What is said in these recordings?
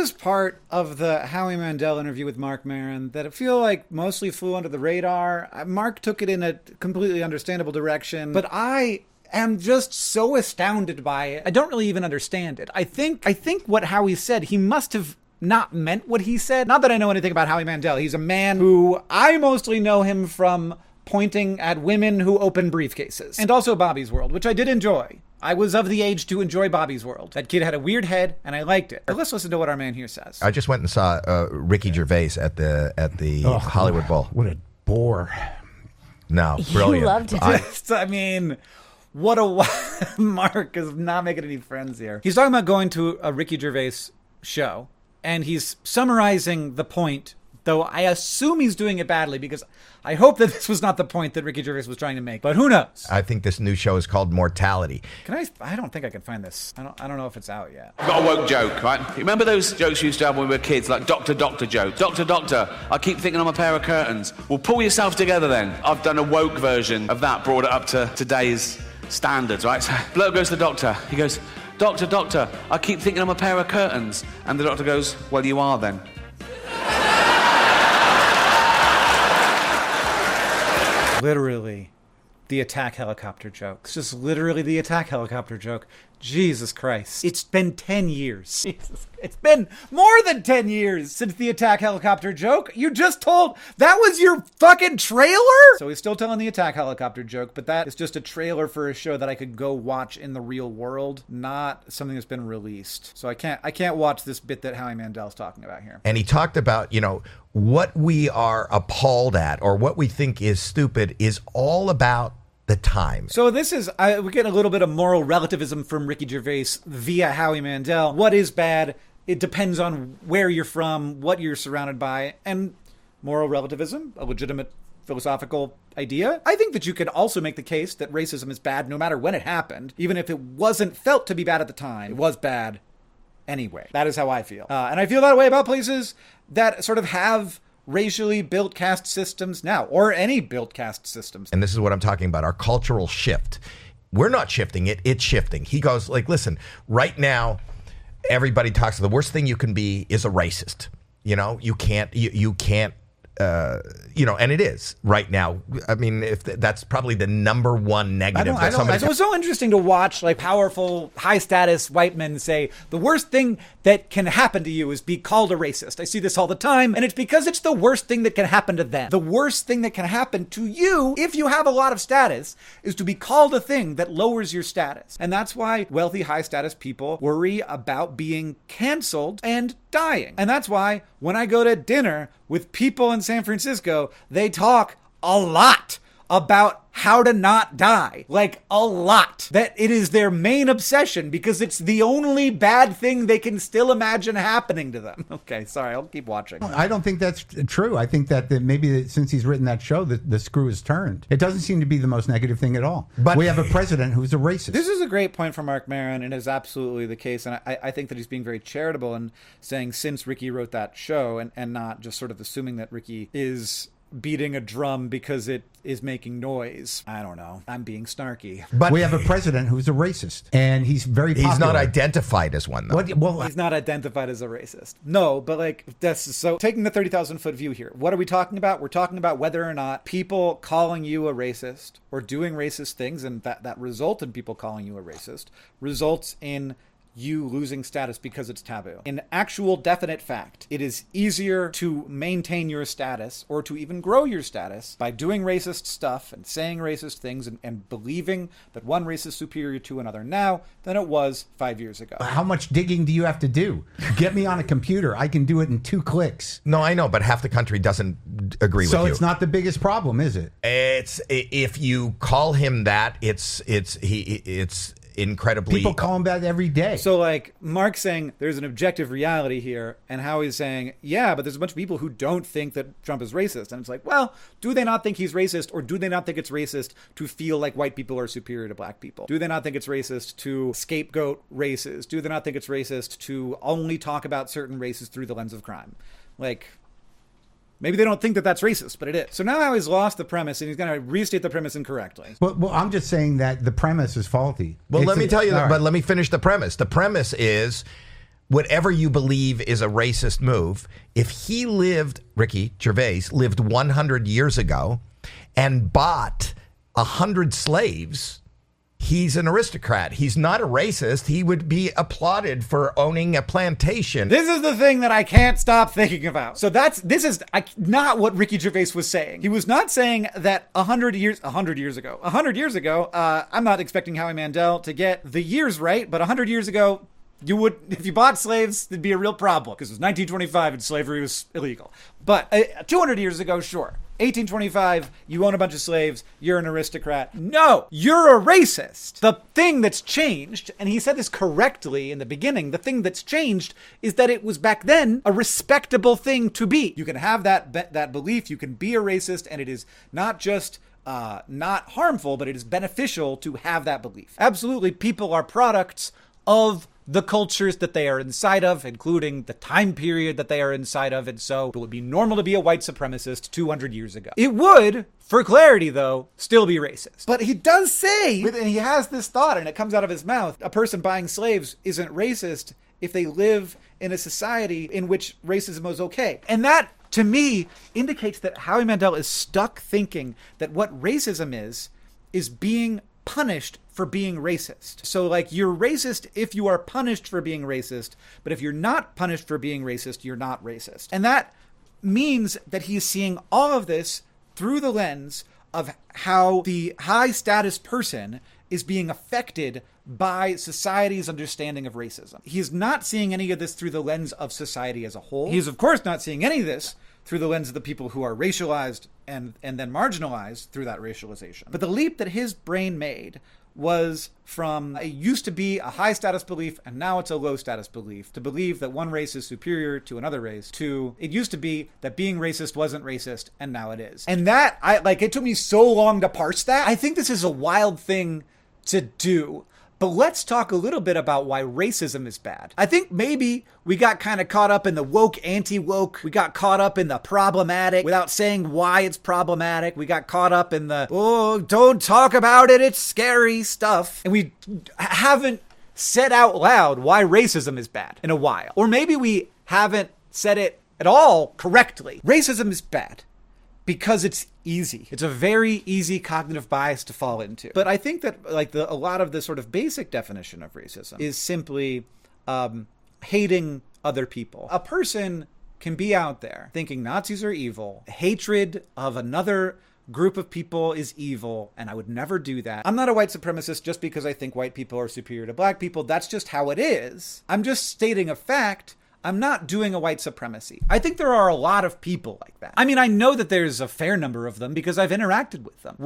was part of the Howie Mandel interview with Marc Maron that I feel like mostly flew under the radar. Mark took it in a completely understandable direction, but I am just so astounded by it. I don't really even understand it. I think what Howie said, he must have not meant what he said. Not that I know anything about Howie Mandel. He's a man who I mostly know him from pointing at women who open briefcases. And also Bobby's World, which I did enjoy. I was of the age to enjoy Bobby's World. That kid had a weird head, and I liked it. But let's listen to what our man here says. I just went and saw Ricky Gervais at the Hollywood Bowl. What a bore. No, brilliant. You loved it. I mean, what a... Mark is not making any friends here. He's talking about going to a Ricky Gervais show, and he's summarizing the point, though I assume he's doing it badly because I hope that this was not the point that Ricky Gervais was trying to make, but who knows? I think this new show is called Mortality. I don't think I can find this. I don't know if it's out yet. I've got a woke joke, right? You remember those jokes we used to have when we were kids, like Doctor joke? Doctor, I keep thinking I'm a pair of curtains. Well, pull yourself together then. I've done a woke version of that, brought it up to today's standards, right? So, bloke goes to the doctor. He goes, Doctor, I keep thinking I'm a pair of curtains. And the doctor goes, well, you are then. Literally, the attack helicopter joke. It's just literally the attack helicopter joke. Jesus Christ. It's been 10 years. Jesus. It's been more than 10 years since the attack helicopter joke. You just told... That was your fucking trailer? So he's still telling the attack helicopter joke, but that is just a trailer for a show that I could go watch in the real world, not something that's been released. So I can't watch this bit that Howie Mandel's talking about here. And he talked about, what we are appalled at or what we think is stupid is all about the time. So this is, we get a little bit of moral relativism from Ricky Gervais via Howie Mandel. What is bad? It depends on where you're from, what you're surrounded by, and moral relativism, a legitimate philosophical idea. I think that you could also make the case that racism is bad no matter when it happened, even if it wasn't felt to be bad at the time. It was bad anyway. That is how I feel. And I feel that way about places that sort of have racially built caste systems now, or any built caste systems. And this is what I'm talking about, our cultural shift. We're not shifting it, it's shifting. He goes, listen, right now, everybody talks, the worst thing you can be is a racist. You can't, and it is right now. I mean, if that's probably the number one negative. It was so interesting to watch powerful, high status white men say the worst thing that can happen to you is be called a racist. I see this all the time, and it's because it's the worst thing that can happen to them. The worst thing that can happen to you, if you have a lot of status, is to be called a thing that lowers your status. And that's why wealthy, high status people worry about being canceled and dying. And that's why when I go to dinner with people in San Francisco, they talk a lot about how to not die. A lot. That it is their main obsession because it's the only bad thing they can still imagine happening to them. Okay, sorry, I'll keep watching. I don't think that's true. I think that maybe since he's written that show, the screw is turned. It doesn't seem to be the most negative thing at all. But we have a president who's a racist. This is a great point from Marc Maron, and is absolutely the case. And I think that he's being very charitable and saying since Ricky wrote that show and not just sort of assuming that Ricky is beating a drum because it is making noise. I don't know. I'm being snarky. But we have a president who's a racist, and he's very popular. He's not identified as one, though. Well, he's not identified as a racist. No, but so taking the 30,000 foot view here, what are we talking about? We're talking about whether or not people calling you a racist or doing racist things, and that result in people calling you a racist results in you losing status because it's taboo. In actual definite fact, it is easier to maintain your status or to even grow your status by doing racist stuff and saying racist things and believing that one race is superior to another now than it was 5 years ago. How much digging do you have to do? Get me on a computer. I can do it in 2 clicks. No, I know, but half the country doesn't agree with you. So it's not the biggest problem, is it? It's if you call him that, it's incredibly... People call him that every day. So Mark's saying there's an objective reality here, and Howie's saying, yeah, but there's a bunch of people who don't think that Trump is racist. And it's well, do they not think he's racist, or do they not think it's racist to feel like white people are superior to black people? Do they not think it's racist to scapegoat races? Do they not think it's racist to only talk about certain races through the lens of crime? Maybe they don't think that that's racist, but it is. So now he's lost the premise, and he's going to restate the premise incorrectly. Well, I'm just saying that the premise is faulty. Well, let me tell you, but let me finish the premise. The premise is whatever you believe is a racist move, if he lived, Ricky Gervais, lived 100 years ago and bought 100 slaves, he's an aristocrat. He's not a racist. He would be applauded for owning a plantation. This is the thing that I can't stop thinking about. So this is not what Ricky Gervais was saying. He was not saying that 100 years ago, I'm not expecting Howie Mandel to get the years right, but 100 years ago, you would, if you bought slaves, it'd be a real problem because it was 1925 and slavery was illegal. But 200 years ago, sure. 1825, you own a bunch of slaves, you're an aristocrat. No, you're a racist. The thing that's changed, and he said this correctly in the beginning, the thing that's changed is that it was back then a respectable thing to be. You can have that belief, you can be a racist, and it is not just not harmful, but it is beneficial to have that belief. Absolutely, people are products of the cultures that they are inside of, including the time period that they are inside of. And so it would be normal to be a white supremacist 200 years ago. It would, for clarity though, still be racist. But he does say, and he has this thought and it comes out of his mouth, a person buying slaves isn't racist if they live in a society in which racism is okay. And that, to me, indicates that Howie Mandel is stuck thinking that what racism is being punished for being racist. So like, you're racist if you are punished for being racist, but if you're not punished for being racist, you're not racist. And that means that he's seeing all of this through the lens of how the high status person is being affected by society's understanding of racism. He is not seeing any of this through the lens of society as a whole. He is, of course, not seeing any of this through the lens of the people who are racialized and then marginalized through that racialization. But the leap that his brain made was from it used to be a high status belief and now it's a low status belief, to believe that one race is superior to another race, to it used to be that being racist wasn't racist and now it is. And that, it took me so long to parse that. I think this is a wild thing to do. But let's talk a little bit about why racism is bad. I think maybe we got kind of caught up in the woke, anti-woke. We got caught up in the problematic without saying why it's problematic. We got caught up in the, oh, don't talk about it, it's scary stuff. And we haven't said out loud why racism is bad in a while. Or maybe we haven't said it at all correctly. Racism is bad because it's easy. It's a very easy cognitive bias to fall into. But I think that a lot of the sort of basic definition of racism is simply hating other people. A person can be out there thinking Nazis are evil, hatred of another group of people is evil, and I would never do that. I'm not a white supremacist just because I think white people are superior to black people. That's just how it is. I'm just stating a fact. I'm not doing a white supremacy. I think there are a lot of people like that. I mean, I know that there's a fair number of them because I've interacted with them.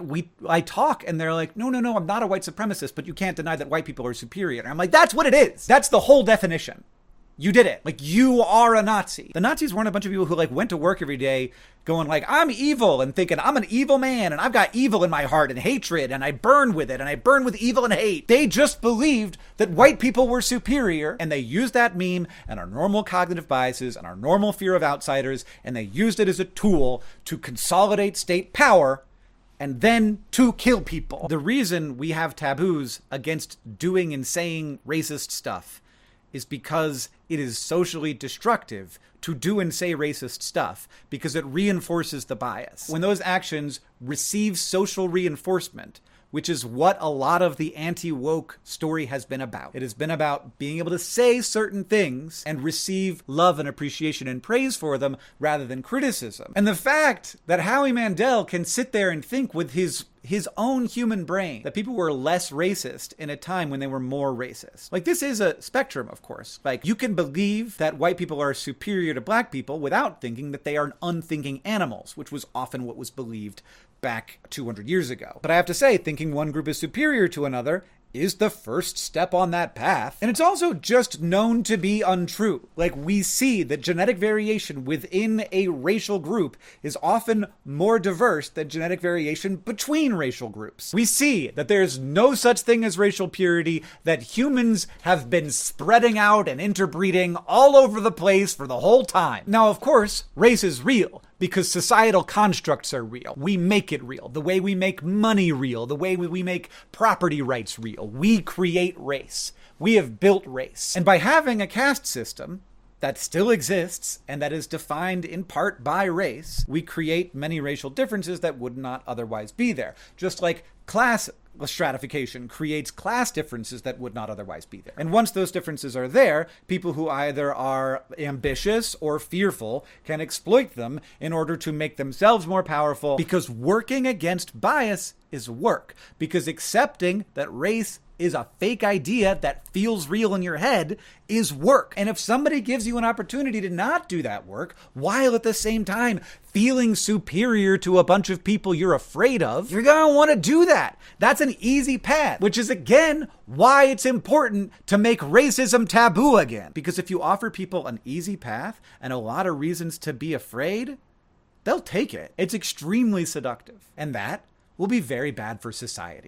I talk and they're like, no, I'm not a white supremacist, but you can't deny that white people are superior. And I'm like, that's what it is. That's the whole definition. You did it. You are a Nazi. The Nazis weren't a bunch of people who went to work every day going I'm evil and thinking I'm an evil man and I've got evil in my heart and hatred and I burn with it and I burn with evil and hate. They just believed that white people were superior and they used that meme and our normal cognitive biases and our normal fear of outsiders and they used it as a tool to consolidate state power and then to kill people. The reason we have taboos against doing and saying racist stuff is because it is socially destructive to do and say racist stuff because it reinforces the bias. When those actions receive social reinforcement, which is what a lot of the anti-woke story has been about. It has been about being able to say certain things and receive love and appreciation and praise for them rather than criticism. And the fact that Howie Mandel can sit there and think with his own human brain that people were less racist in a time when they were more racist. This is a spectrum, of course. You can believe that white people are superior to black people without thinking that they are unthinking animals, which was often what was believed back 200 years ago. But I have to say, thinking one group is superior to another is the first step on that path. And it's also just known to be untrue. We see that genetic variation within a racial group is often more diverse than genetic variation between racial groups. We see that there's no such thing as racial purity, that humans have been spreading out and interbreeding all over the place for the whole time. Now, of course, race is real, because societal constructs are real. We make it real. The way we make money real. The way we make property rights real. We create race. we have built race. And by having a caste system that still exists and that is defined in part by race, we create many racial differences that would not otherwise be there. Just like class stratification creates class differences that would not otherwise be there. And once those differences are there, people who either are ambitious or fearful can exploit them in order to make themselves more powerful, because working against bias is work. Because accepting that race is a fake idea that feels real in your head is work. And if somebody gives you an opportunity to not do that work, while at the same time feeling superior to a bunch of people you're afraid of, you're gonna want to do that. That's an easy path, which is again why it's important to make racism taboo again. Because if you offer people an easy path and a lot of reasons to be afraid, they'll take it. It's extremely seductive. And that will be very bad for society.